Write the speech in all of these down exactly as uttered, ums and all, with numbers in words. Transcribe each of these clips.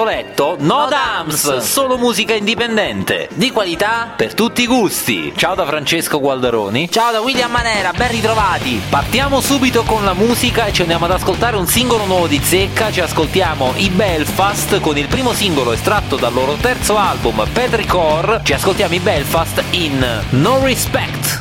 avete letto? No Dams, solo musica indipendente, di qualità per tutti i gusti. Ciao da Francesco Gualdaroni. Ciao da William Manera, ben ritrovati. Partiamo subito con la musica e ci andiamo ad ascoltare un singolo nuovo di Zecca. Ci ascoltiamo i Belfast con il primo singolo estratto dal loro terzo album Petrichor. Ci ascoltiamo i Belfast in No Respect.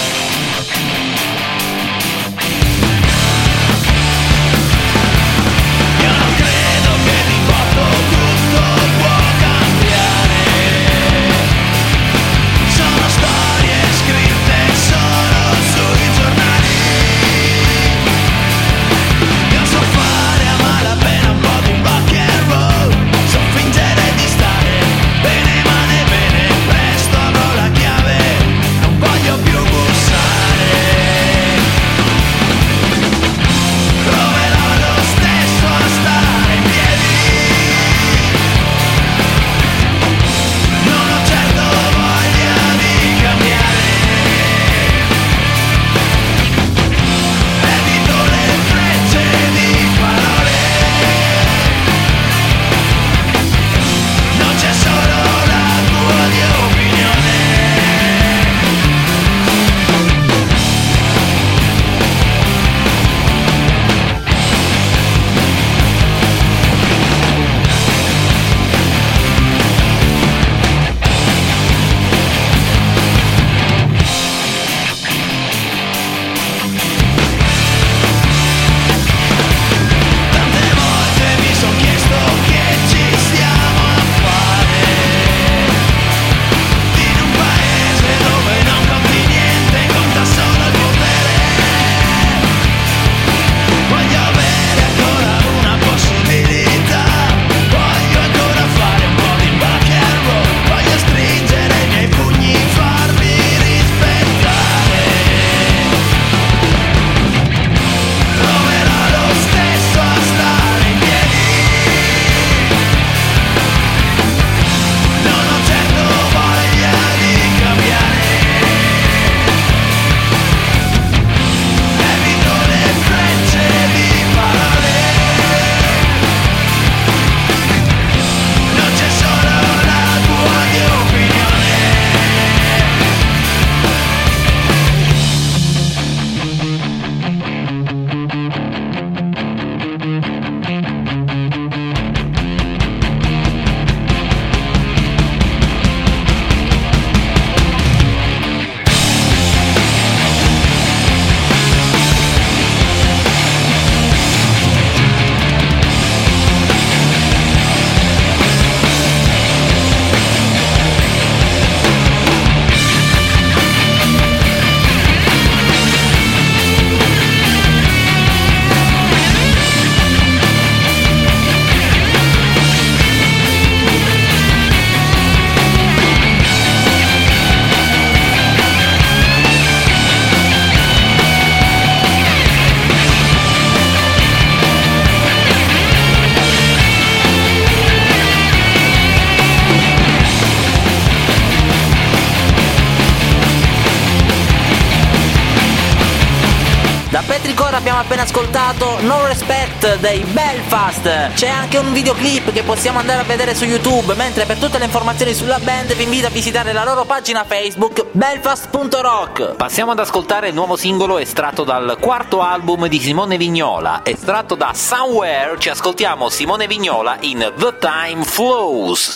Petrichor abbiamo appena ascoltato No Respect dei Belfast. C'è anche un videoclip che possiamo andare a vedere su YouTube, mentre per tutte le informazioni sulla band vi invito a visitare la loro pagina Facebook belfast punto rock. Passiamo ad ascoltare il nuovo singolo estratto dal quarto album di Simone Vignola, estratto da Somewhere. Ci ascoltiamo Simone Vignola in The Time Flows.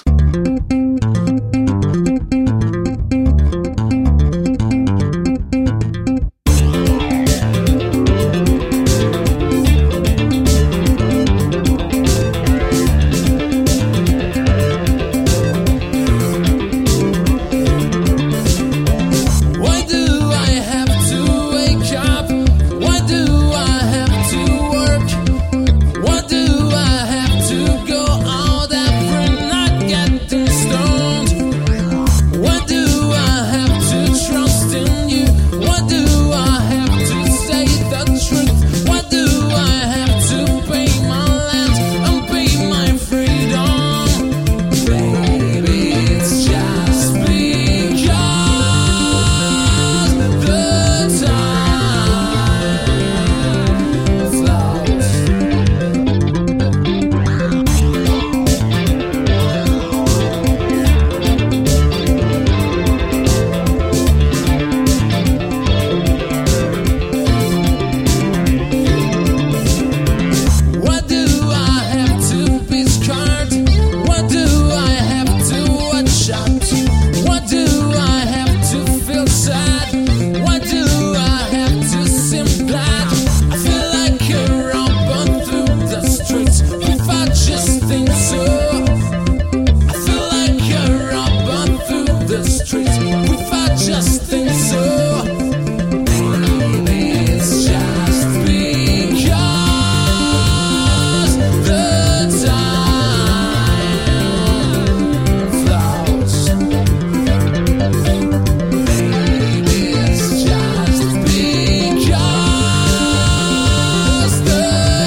What do I have to go out every night? Get just think so. Maybe it's just because the time flows. Maybe it's just because the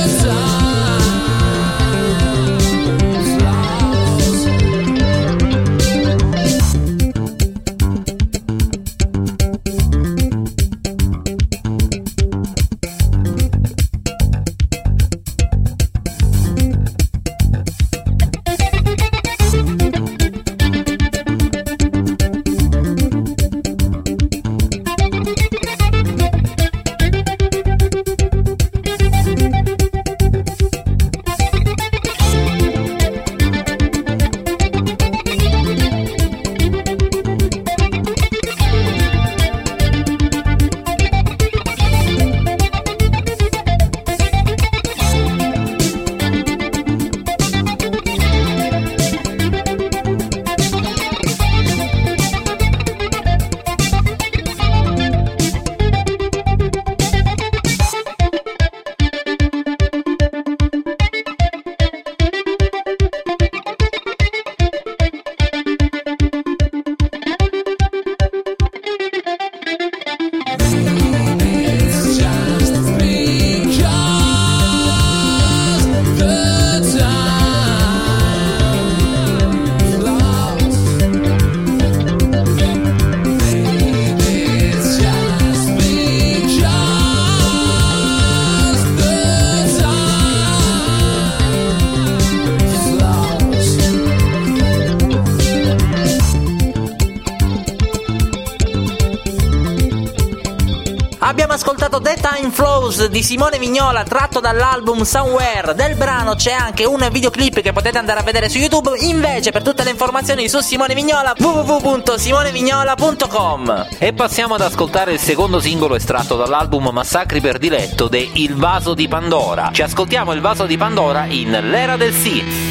Abbiamo ascoltato The Time Flows di Simone Vignola, tratto dall'album Somewhere. Del brano c'è anche un videoclip che potete andare a vedere su YouTube. Invece, per tutte le informazioni su Simone Vignola, w w w punto simone vignola punto com. E passiamo ad ascoltare il secondo singolo estratto dall'album Massacri per diletto de Il Vaso di Pandora. Ci ascoltiamo Il Vaso di Pandora in L'Era del Sì.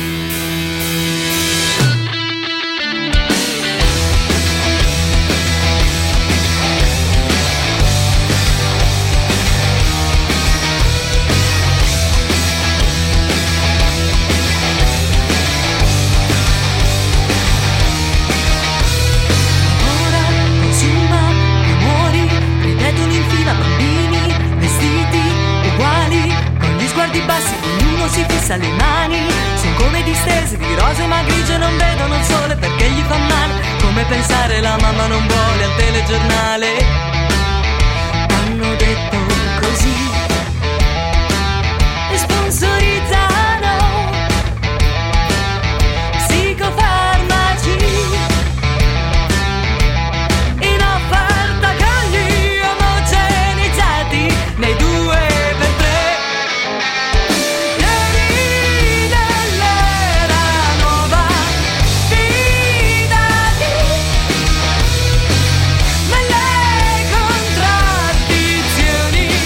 Si fissa le mani, sono come distese di rose ma grigie, non vedono il sole perché gli fa male. Come pensare la mamma non vuole al telegiornale. Hanno detto così e sponsorizzano psicofarmaci in offerta con gli omogenizzati nei due per tre. Nelle contraddizioni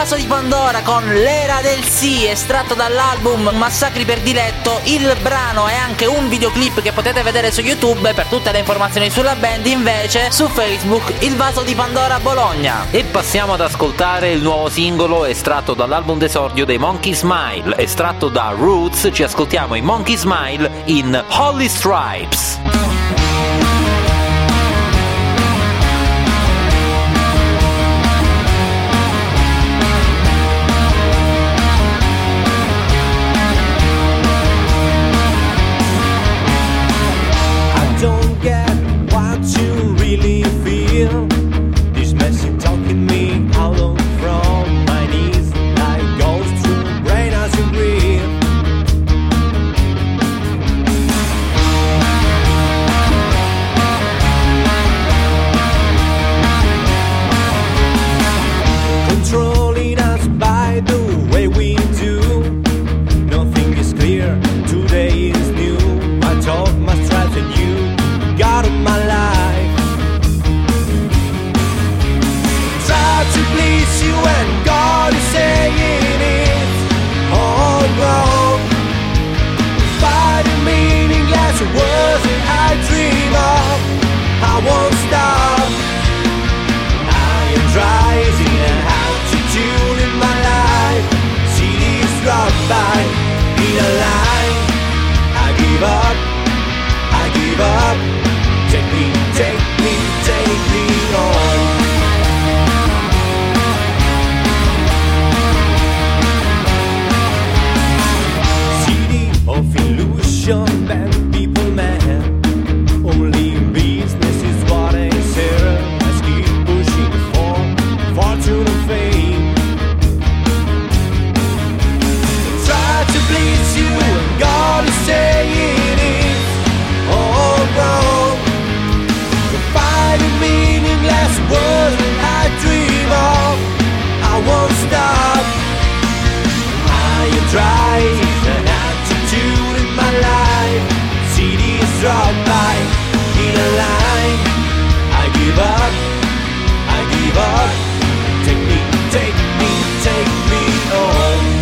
Vaso di Pandora con L'era del sì, estratto dall'album Massacri per diletto. Il brano è anche un videoclip che potete vedere su YouTube. Per tutte le informazioni sulla band invece su Facebook Il Vaso di Pandora Bologna. E passiamo ad ascoltare il nuovo singolo estratto dall'album d'esordio dei Monkey Smile. Estratto da Roots, ci ascoltiamo i Monkey Smile in Holy Stripes. Don't get what you really feel. This message talking me out of from my knees, like goes through brain as you breathe. Controlling us by the way we do. Nothing is clear, today is new. I talk my stripes and you God of my life. Try to please you and God is saying it's all wrong. Find a meaningless words that I dream of. I won't stop. I am rising and altitude in my life. Cities drop by in a line. I give up. I give up. Take me, take me, take me on. City of illusion and people man. Only business is what I say. Let's keep pushing for fortune and fame. Try to please you and God is saying it's all wrong. Meaningless words I dream of. I won't stop. I am trying an attitude in my life. Cities drop by in a line. I give up. I give up. Take me, take me, take me on.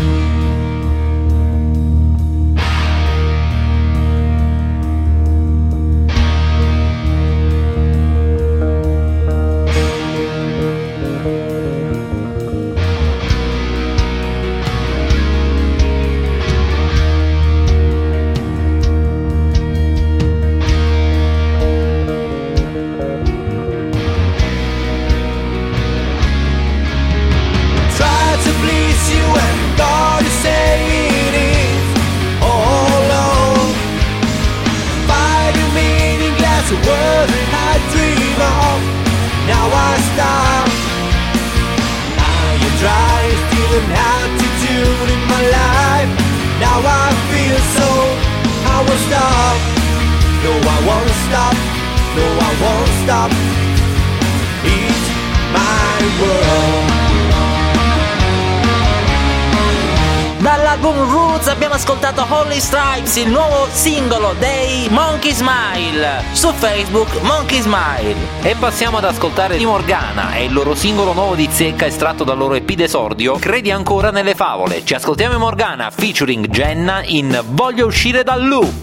Dall'album Roots abbiamo ascoltato Holy Stripes, il nuovo singolo dei Monkey Smile. Su Facebook Monkey Smile. E passiamo ad ascoltare i Morgana e il loro singolo nuovo di zecca estratto dal loro E P d'esordio Credi ancora nelle favole. Ci ascoltiamo i Morgana featuring Jenna in Voglio uscire dal loop.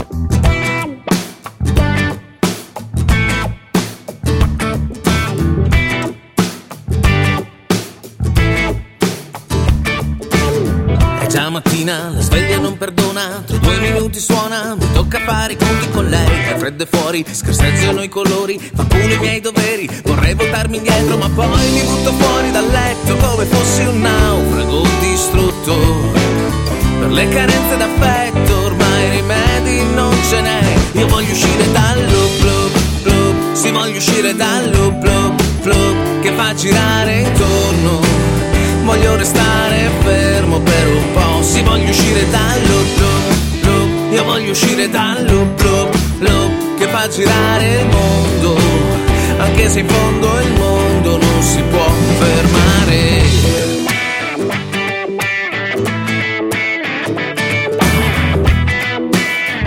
Stamattina la sveglia non perdona, tra due minuti suona, mi tocca fare i conti con lei. È freddo e fuori, scarseggiano i colori, fa pure i miei doveri. Vorrei voltarmi indietro ma poi mi butto fuori dal letto come fossi un naufrago distrutto. Per le carenze d'affetto ormai rimedi non ce n'è. Io voglio uscire dal loop, loop, loop. Sì, voglio uscire dal loop, loop, loop che fa girare intorno. Voglio restare fermo per un po'. Sì, voglio uscire dal loop, loop, loop. Io voglio uscire dal loop, loop, loop che fa girare il mondo. Anche se in fondo il mondo non si può fermare.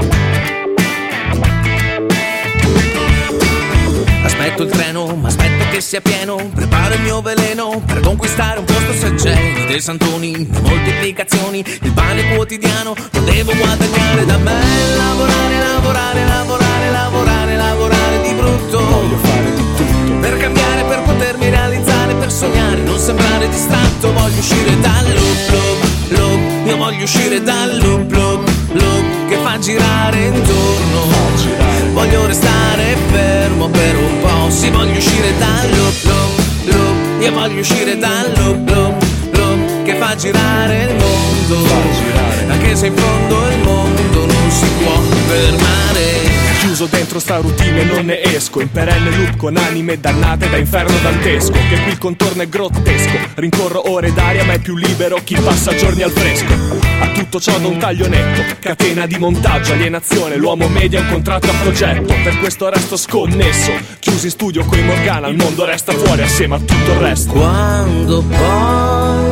Aspetto il treno, ma aspetto che che sia pieno, preparo il mio veleno per conquistare un posto se c'è. Dei santoni, di moltiplicazioni, il pane quotidiano lo devo guadagnare da me. Lavorare, lavorare, lavorare, lavorare, lavorare di brutto. Voglio fare di tutto per cambiare, per potermi realizzare, per sognare, non sembrare distratto. Voglio uscire dal loop, loop, loop. Io voglio uscire dal loop, loop, loop che fa girare intorno. Voglio restare fermo per un po'. Sì, voglio uscire dal loop, loop, loop. Io voglio uscire dal loop, loop, loop che fa girare il mondo. Anche se in fondo il mondo non si può fermare. Chiuso dentro sta routine e non ne esco, in perenne loop con anime dannate da inferno dantesco. Che qui il contorno è grottesco, rincorro ore d'aria ma è più libero chi passa giorni al fresco. A tutto ciò da un taglio netto, catena di montaggio, alienazione, l'uomo media è un contratto a progetto. Per questo resto sconnesso, chiusi in studio coi Morgana, il mondo resta fuori assieme a tutto il resto. Quando poi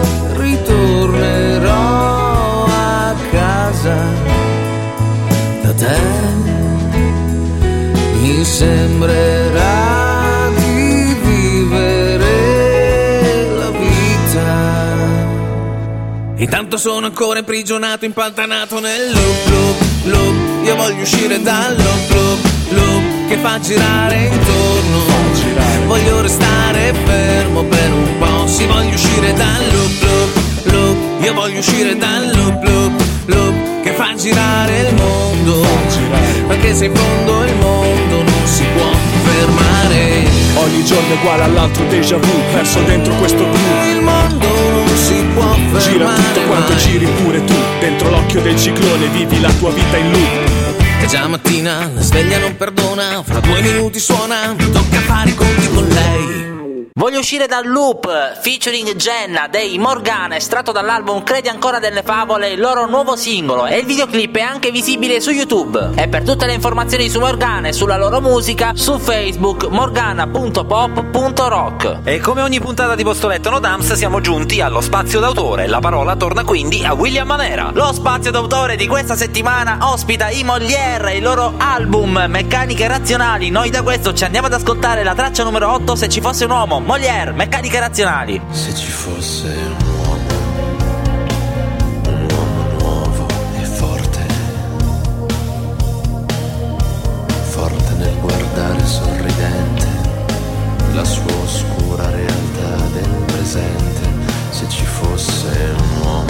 ritornerò a casa da te, mi sembrerà di vivere la vita. Intanto sono ancora imprigionato, impantanato nel loop, loop, loop. Io voglio uscire dal loop, loop, loop che fa girare intorno. Voglio restare fermo per un po'. Sì, voglio uscire dal loop, loop, loop. Io voglio uscire dal loop, loop, loop che fa girare il mondo. Anche se in fondo il mondo non si può fermare. Ogni giorno è uguale all'altro déjà vu, perso dentro questo blu. Il mondo non si può fermare. Gira tutto quanto mai. giri pure tu, dentro l'occhio del ciclone vivi la tua vita in loop. È già mattina, la sveglia non perdona, fra due minuti suona, mi tocca fare i conti con lei. Voglio uscire dal loop, featuring Jenna dei Morgana, estratto dall'album Credi ancora delle favole, il loro nuovo singolo, e il videoclip è anche visibile su YouTube. E per tutte le informazioni su Morgana e sulla loro musica, su Facebook morgana punto pop punto rock. E come ogni puntata di Postoletto No Dams siamo giunti allo spazio d'autore, la parola torna quindi a William Manera. Lo spazio d'autore di questa settimana ospita i Molière e il loro album Meccaniche Razionali. Noi da questo ci andiamo ad ascoltare la traccia numero otto, Se ci fosse un uomo. Molière, Meccaniche Razionali. Se ci fosse un uomo, un uomo nuovo e forte, forte nel guardare sorridente la sua oscura realtà del presente. Se ci fosse un uomo,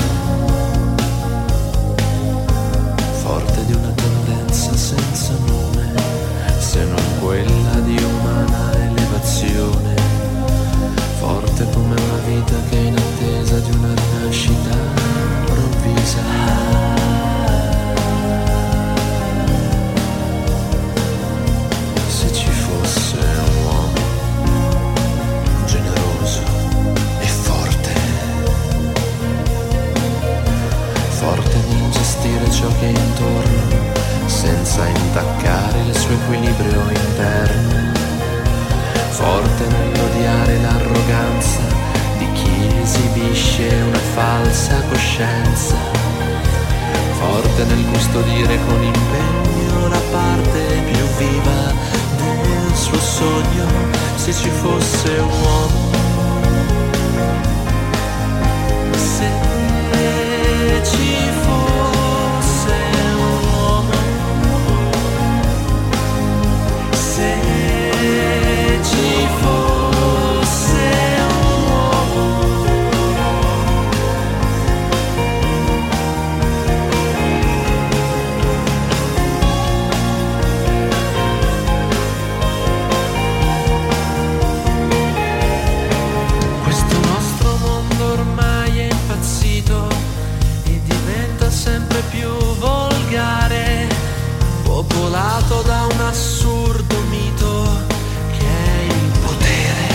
forte di una tendenza senza nome, se non quella di umana elevazione, forte come una vita che è in attesa di una rinascita improvvisa. Se ci fosse un uomo generoso e forte, forte nel gestire ciò che è intorno senza intaccare il suo equilibrio interno, forte nell'odiare l'arroganza di chi esibisce una falsa coscienza, forte nel custodire con impegno la parte più viva del suo sogno. Se ci fosse un uomo, se ci fosse un uomo, se ci fosse un uomo, questo nostro mondo ormai è impazzito e diventa sempre più volgare, popolato da un assurdo mito che è il potere.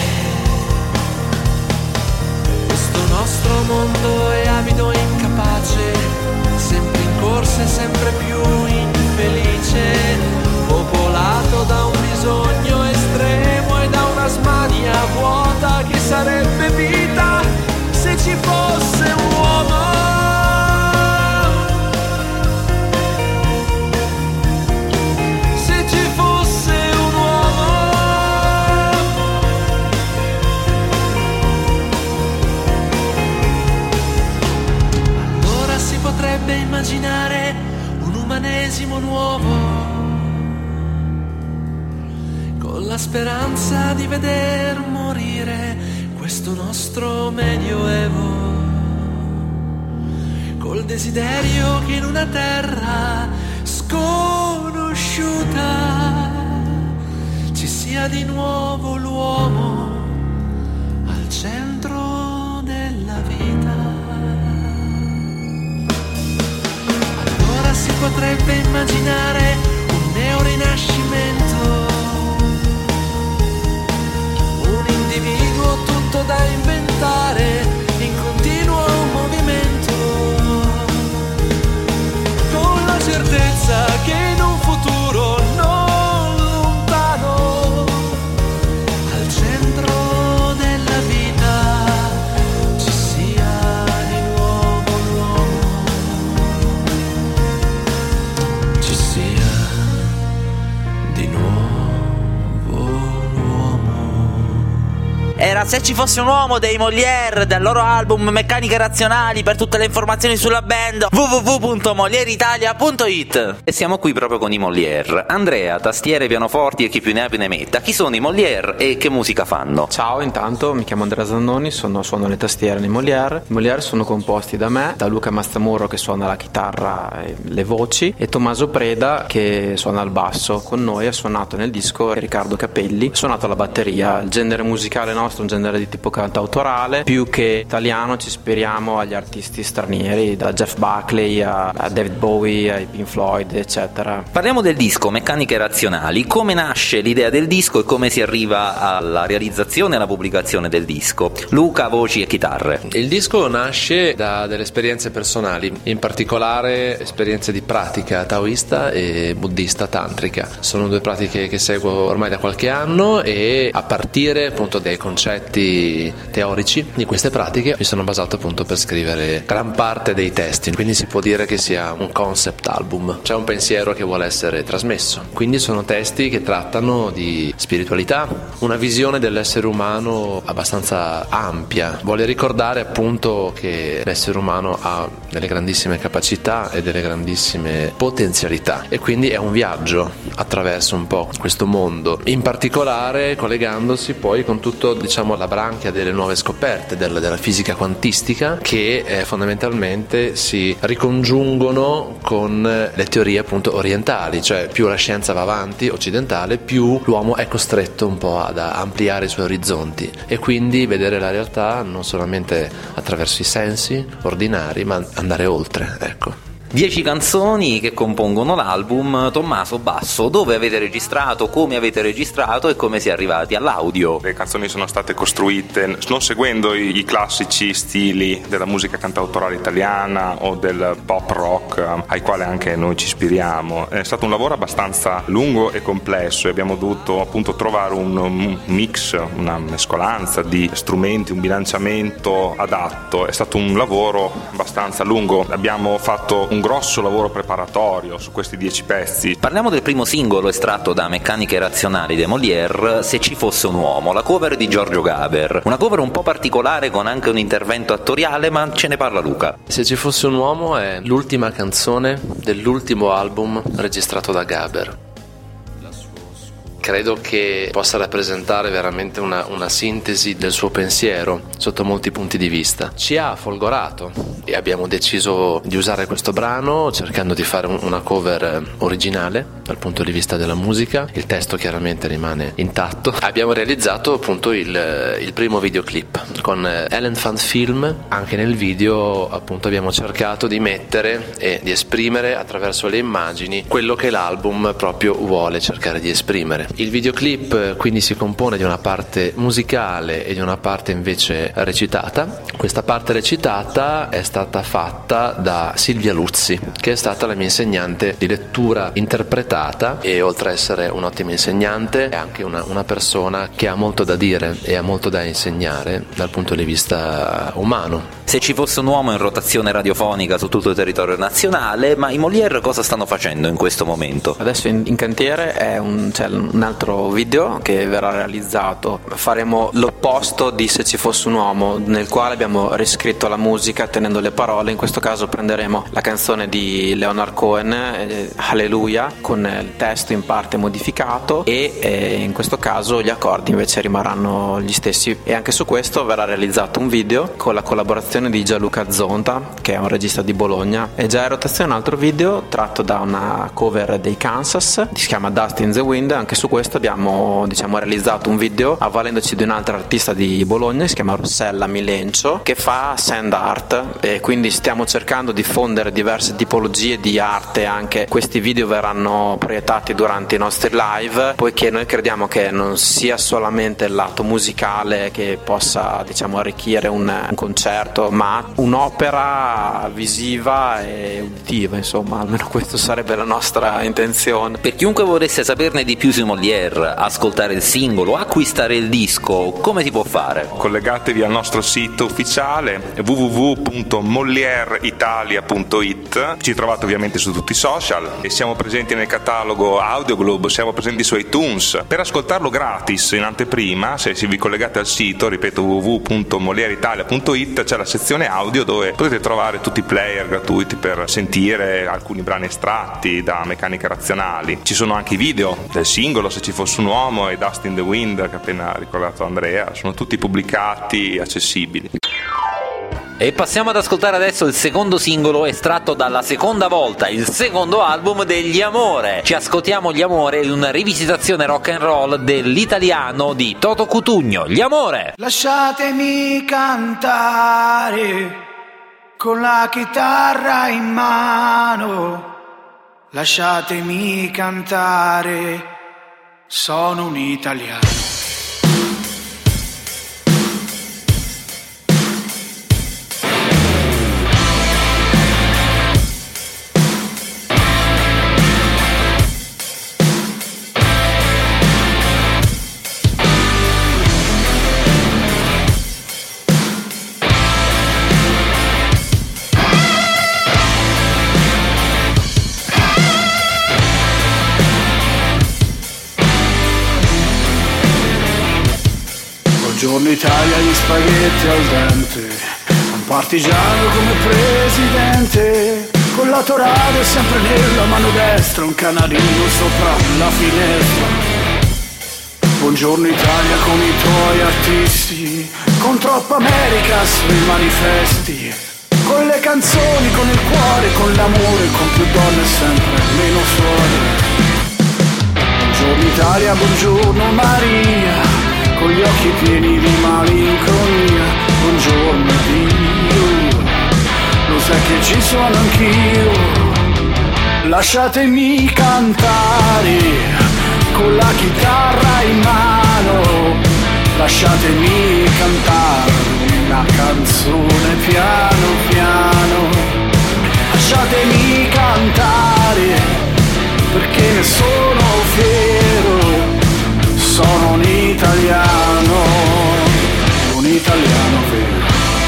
Questo nostro mondo è avido e incapace, sempre in corsa e sempre più infelice, popolato da un bisogno estremo e da una smania vuota che sarebbe vita se ci fosse un uomo. Se ci fosse un uomo, la speranza di veder morire questo nostro medioevo, col desiderio che in una terra sconosciuta ci sia di nuovo l'uomo al centro della vita. Allora si potrebbe immaginare un neorinascimento, un individuo tutto da inventare in continuo movimento, con la certezza che in un futuro non lontano al centro della vita ci sia di nuovo l'uomo, ci sia di nuovo l'uomo. Era Se ci fosse un uomo dei Molière, dal loro album Meccaniche Razionali. Per tutte le informazioni sulla band w w w punto moliere italia punto it. E siamo qui proprio con i Molière. Andrea, tastiere, pianoforti e chi più ne ha più ne metta. Chi sono i Molière e che musica fanno? Ciao, intanto mi chiamo Andrea Zannoni, sono, suono le tastiere nei Molière. I Molière sono composti da me, da Luca Mastamuro che suona la chitarra e le voci, e Tommaso Preda che suona il basso. Con noi ha suonato nel disco Riccardo Capelli, ha suonato la batteria. Il genere musicale nostro è un genere di tipo cantautorale, più che italiano ci ispiriamo agli artisti stranieri, da Jeff Buckley a, a David Bowie, ai Pink Floyd, eccetera. Parliamo del disco Meccaniche Razionali. Come nasce l'idea del disco e come si arriva alla realizzazione e alla pubblicazione del disco? Luca, voci e chitarre. Il disco nasce da delle esperienze personali, in particolare esperienze di pratica taoista e buddista tantrica. Sono due pratiche che seguo ormai da qualche anno e a partire appunto dai concetti teorici di queste pratiche mi sono basato appunto per scrivere gran parte dei testi, quindi si può dire che sia un concept album. C'è un pensiero che vuole essere trasmesso, quindi sono testi che trattano di spiritualità, una visione dell'essere umano abbastanza ampia. Vuole ricordare appunto che l'essere umano ha delle grandissime capacità e delle grandissime potenzialità, e quindi è un viaggio attraverso un po' questo mondo, in particolare collegandosi poi con tutto, diciamo, la branchia delle nuove scoperte della, della fisica quantistica, che eh, fondamentalmente si ricongiungono con le teorie appunto orientali, cioè più la scienza va avanti, occidentale, più l'uomo è costretto un po' ad ampliare i suoi orizzonti e quindi vedere la realtà non solamente attraverso i sensi ordinari, ma andare oltre, ecco. Dieci canzoni che compongono l'album. Tommaso, basso, dove avete registrato, come avete registrato e come si è arrivati all'audio? Le canzoni sono state costruite non seguendo i, i classici stili della musica cantautorale italiana o del pop rock ai quali anche noi ci ispiriamo. È stato un lavoro abbastanza lungo e complesso e abbiamo dovuto appunto trovare un, un mix, una mescolanza di strumenti, un bilanciamento adatto. È stato un lavoro abbastanza lungo. Abbiamo fatto un grosso lavoro preparatorio su questi dieci pezzi. Parliamo del primo singolo estratto da Meccaniche Razionali dei Molière, Se ci fosse un uomo, la cover di Giorgio Gaber. Una cover un po' particolare con anche un intervento attoriale, ma ce ne parla Luca. Se ci fosse un uomo è l'ultima canzone dell'ultimo album registrato da Gaber. Credo che possa rappresentare veramente una, una sintesi del suo pensiero sotto molti punti di vista. Ci ha folgorato e abbiamo deciso di usare questo brano cercando di fare un, una cover originale dal punto di vista della musica. Il testo chiaramente rimane intatto. Abbiamo realizzato appunto il, il primo videoclip con Elephant Film. Anche nel video appunto abbiamo cercato di mettere e di esprimere attraverso le immagini quello che l'album proprio vuole cercare di esprimere. Il videoclip quindi si compone di una parte musicale e di una parte invece recitata. Questa parte recitata è stata fatta da Silvia Luzzi, che è stata la mia insegnante di lettura interpretata e oltre a essere un'ottima insegnante è anche una, una persona che ha molto da dire e ha molto da insegnare dal punto di vista umano. Se ci fosse un uomo in rotazione radiofonica su tutto il territorio nazionale, ma i Molière cosa stanno facendo in questo momento? Adesso in, in cantiere è un, cioè, un un altro video che verrà realizzato. Faremo l'opposto di Se ci fosse un uomo, nel quale abbiamo riscritto la musica tenendo le parole. In questo caso prenderemo la canzone di Leonard Cohen, eh, Alleluia, con il testo in parte modificato, e eh, in questo caso gli accordi invece rimarranno gli stessi. E anche su questo verrà realizzato un video con la collaborazione di Gianluca Zonta, che è un regista di Bologna. È già in rotazione un altro video tratto da una cover dei Kansas, si chiama Dust in the Wind. Anche su questo abbiamo, diciamo, realizzato un video avvalendoci di un'altra artista di Bologna, si chiama Rossella Milencio, che fa sand art, e quindi stiamo cercando di diffondere diverse tipologie di arte. Anche questi video verranno proiettati durante i nostri live, poiché noi crediamo che non sia solamente il lato musicale che possa, diciamo, arricchire un, un concerto, ma un'opera visiva e uditiva, insomma, almeno questo sarebbe la nostra intenzione. Per chiunque volesse saperne di più su Molière, ascoltare il singolo, acquistare il disco, come si può fare? Collegatevi al nostro sito ufficiale w w w punto molière italia punto it. Ci trovate ovviamente su tutti i social e siamo presenti nel catalogo Audioglobe, siamo presenti su iTunes. Per ascoltarlo gratis in anteprima, se vi collegate al sito, ripeto, w w w punto molière italia punto it, c'è la sezione audio dove potete trovare tutti i player gratuiti per sentire alcuni brani estratti da Meccaniche Razionali. Ci sono anche i video del singolo Se ci fosse un uomo e Dust in the Wind, che ha appena ricordato Andrea, sono tutti pubblicati, accessibili. E passiamo ad ascoltare adesso il secondo singolo estratto dalla seconda volta, il secondo album degli Amore. Ci ascoltiamo Gli Amore in una rivisitazione rock and roll dell'italiano di Toto Cutugno. Gli Amore! Lasciatemi cantare con la chitarra in mano, lasciatemi cantare, sono un italiano. Buongiorno Italia, gli spaghetti al dente, un partigiano come presidente, con l'autoradio sempre nella mano destra, un canarino sopra la finestra. Buongiorno Italia con i tuoi artisti, con troppa America sui manifesti, con le canzoni, con il cuore, con l'amore, con più donne sempre meno suore. Buongiorno Italia, buongiorno Maria, con gli occhi pieni di malinconia, buongiorno Dio, lo sai che ci sono anch'io. Lasciatemi cantare con la chitarra in mano, lasciatemi cantare una canzone piano piano, lasciatemi cantare perché ne sono fiero. Sono un italiano, un italiano vero.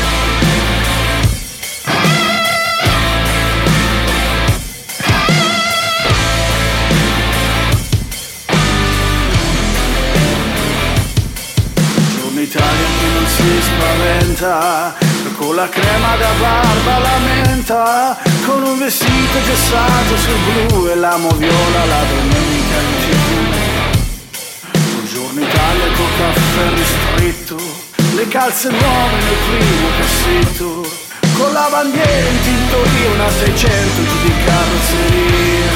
Un Italia che non si spaventa, con la crema da barba la menta, con un vestito gessato sul blu e l'amo viola la domenica in tivù. Buongiorno Italia col caffè ristretto, le calze nuove nel primo cassetto, con la bandiera in tintoria, una seicento giù di carrozzeria.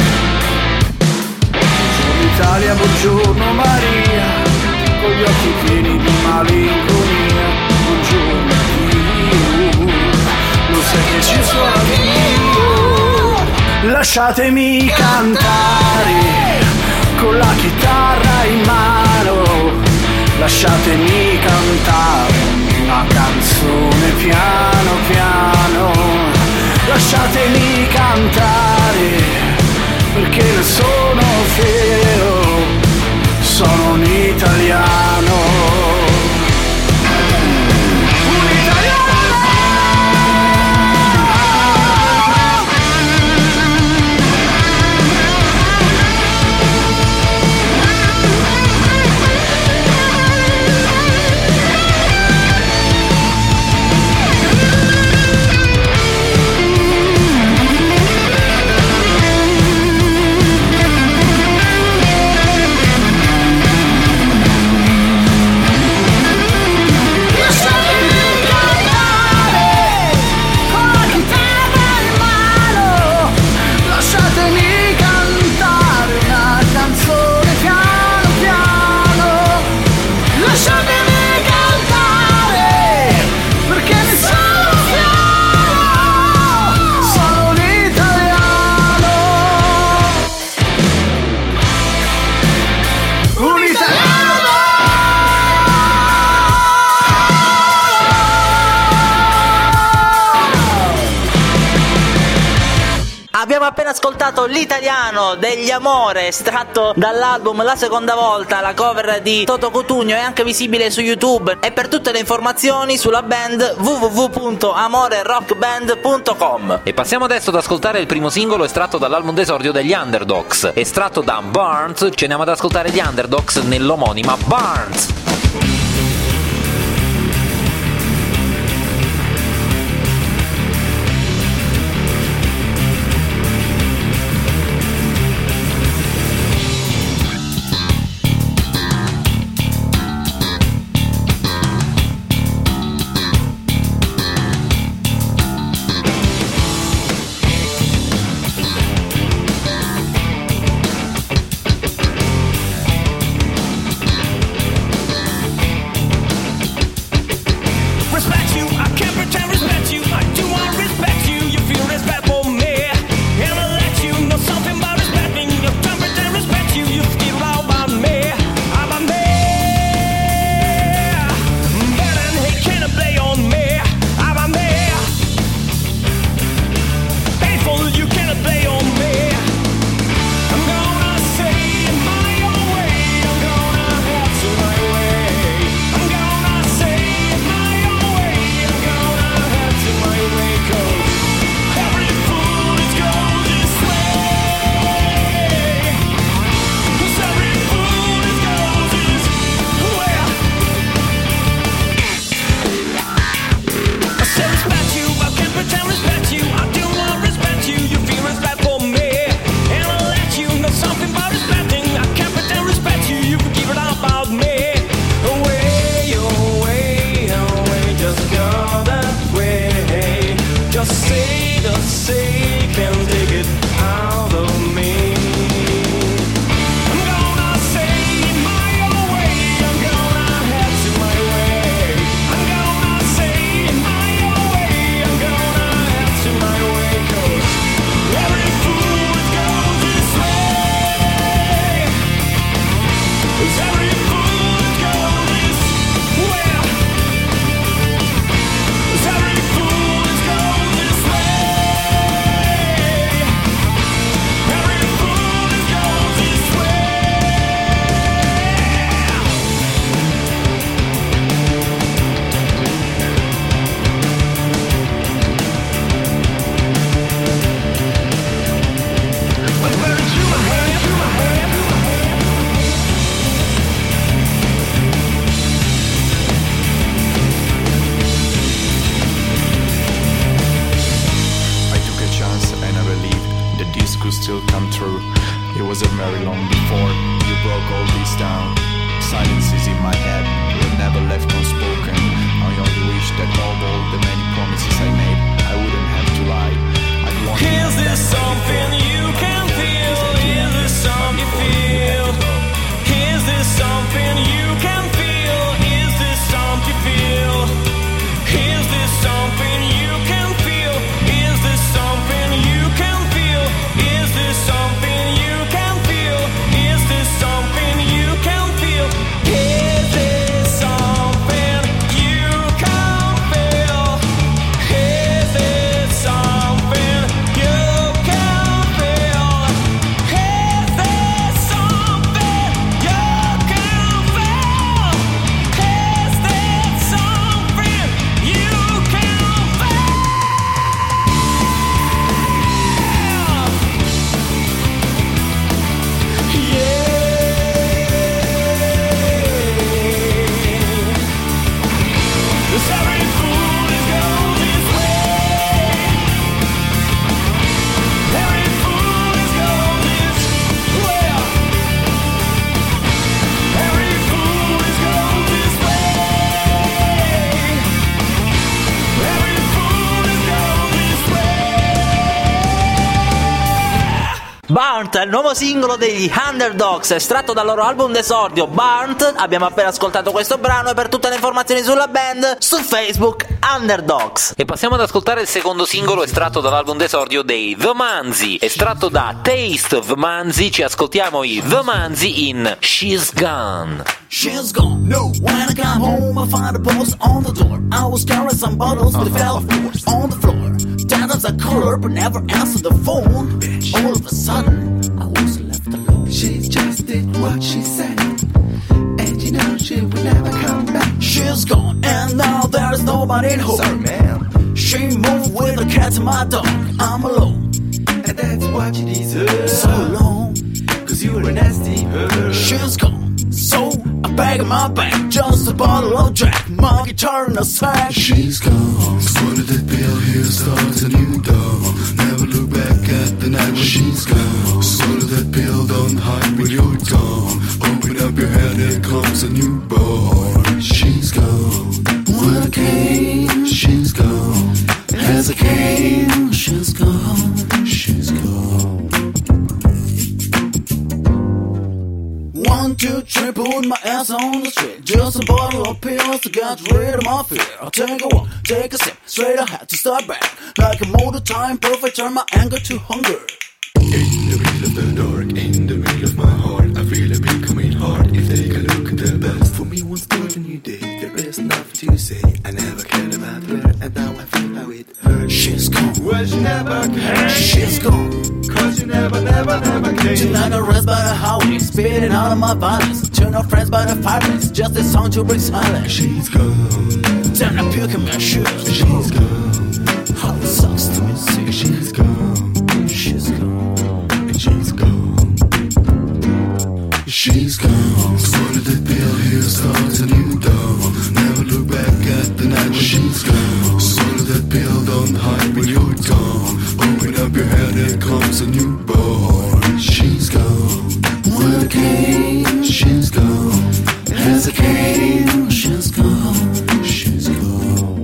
Buongiorno Italia, buongiorno Maria, con gli occhi pieni di malinconia, buongiorno Dio, lo sai che ci sono anch'io. Lasciatemi cantare con la chitarra in mano, lasciatemi cantare una canzone piano piano, lasciatemi cantare perché ne sono fiero, sono un italiano, un italiano. appena ascoltato l'italiano degli Amore, estratto dall'album La Seconda Volta, la cover di Toto Cutugno, è anche visibile su YouTube. E per tutte le informazioni sulla band w w w punto amore rock band punto com. E passiamo adesso ad ascoltare il primo singolo estratto dall'album d'esordio degli Underdogs. Estratto da Burnt, ci andiamo ad ascoltare gli Underdogs nell'omonima Burnt. Burnt è il nuovo singolo degli Underdogs, estratto dal loro album d'esordio Burnt. Abbiamo appena ascoltato questo brano e per tutte le informazioni sulla band su Facebook Underdogs. E passiamo ad ascoltare il secondo singolo estratto dall'album d'esordio dei The Manzi. Estratto da Taste of Manzi ci ascoltiamo i The Manzi in She's Gone. She's gone. No. When I come home, I find a post on the door. I was carrying some bottles, but they fell, of course, on the floor. Ten times I called her, but never answered the phone. Bitch. All of a sudden, I was left alone. She just did what she said, and you know she will never come back. She's gone, and now there is nobody home. Sorry, man. She moved with a cat and my dog. I'm alone, and that's what you deserve. So long, cause you're a nasty her. She's gone, so I bag in my bag, just a bottle of Jack, my guitar in a sack. She's gone. Swallowed that pill, here starts a new dawn. Never look back at the night when she's gone. Swallow that pill, don't hide when you're gone. Open up your head, here comes a newborn. She's gone. When I came, she's gone. As I came, she's gone. She's gone. One, two, three, put my ass on the street. Just a bottle of pills to get rid of my fear. I'll take a walk, take a sip, straight ahead to start back. Like a motor time, perfect, turn my anger to hunger. In the middle of the dark, in the middle of my heart, I feel it becoming hard. If they can look at the best for me, one start a new day. There is nothing to say. I never cared about her, and now I feel how it hurts. She's gone. Well, she never came. She's gone. Cause you never, never, never came. Tonight I rest by the highway, spitting out of my violence. Turn off friends by the fireplace, just a song to bring silence. She's gone. Turn a puke in my shoes. She's gone. How it sucks to be sick. She's gone. She's gone. She's gone. She's gone. Swallow that pill, here starts a new dawn. Never look back at the night when she's gone. Swallow that pill, don't hide when you're gone. Open up your head, here comes a newborn. She's gone. When I came, she's gone. As I came, she's gone. She's gone.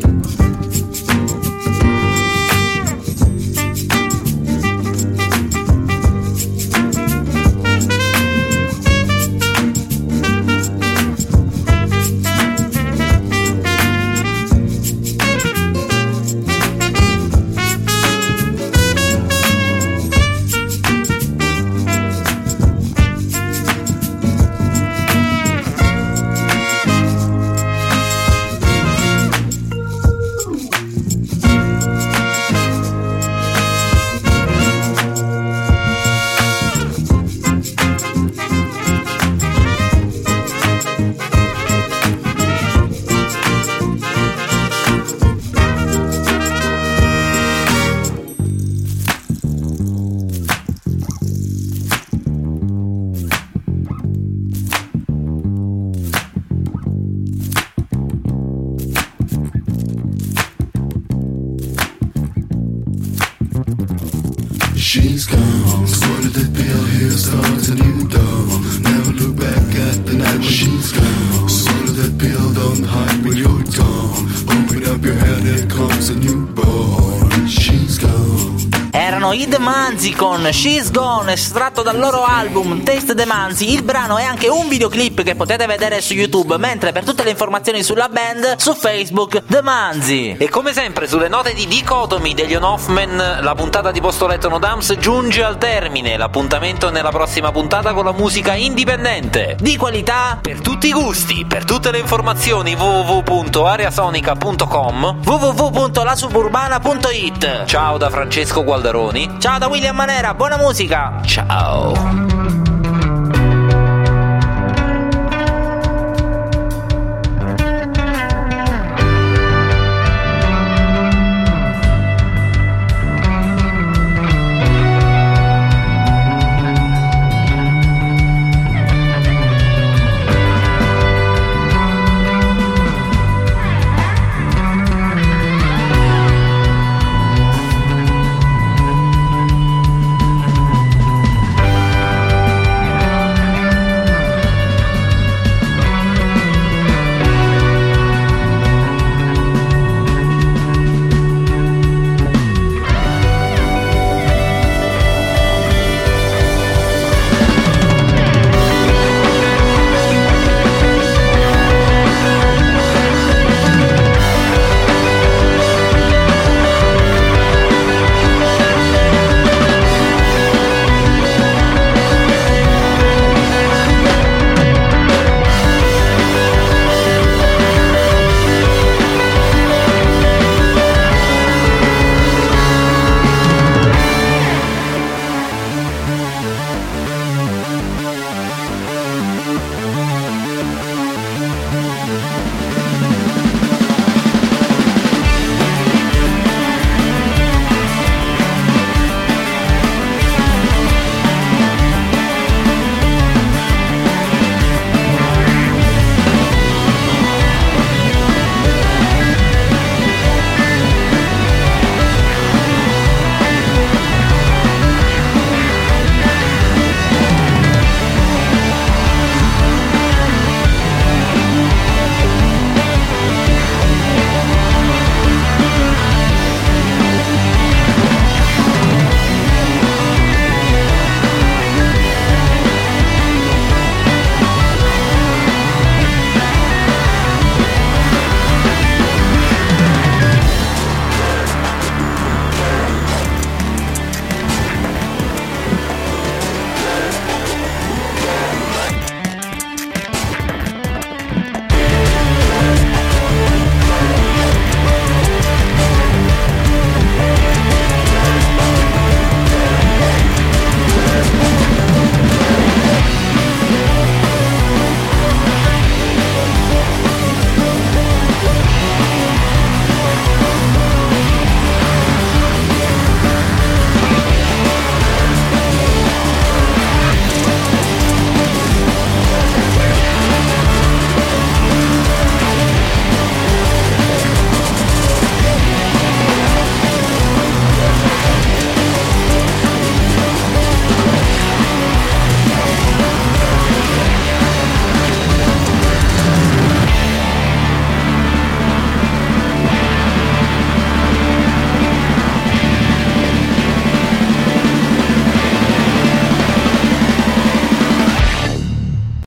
She's gone. Swallowed that pill, here starts a new dawn. Never look back at the night when she's gone. Swallow that pill, don't hide when you're gone. Open up your head, here comes a newborn. She's gone. Erano i The Manzi con She's Gone, estratto dal loro album Taste the Manzi. Il brano è anche un videoclip che potete vedere su YouTube, mentre per tutte le informazioni sulla band su Facebook The Manzi. E come sempre sulle note di Dicotomy degli On Hoffman, la puntata di Postoletto No Dams giunge al termine. L'appuntamento è nella prossima puntata con la musica indipendente di qualità per tutti i gusti. Per tutte le informazioni w w w punto ariasonica punto com, w w w punto la suburbana punto it. Ciao da Francesco Gualdaroni. Ciao da William Manera, buona musica. Ciao.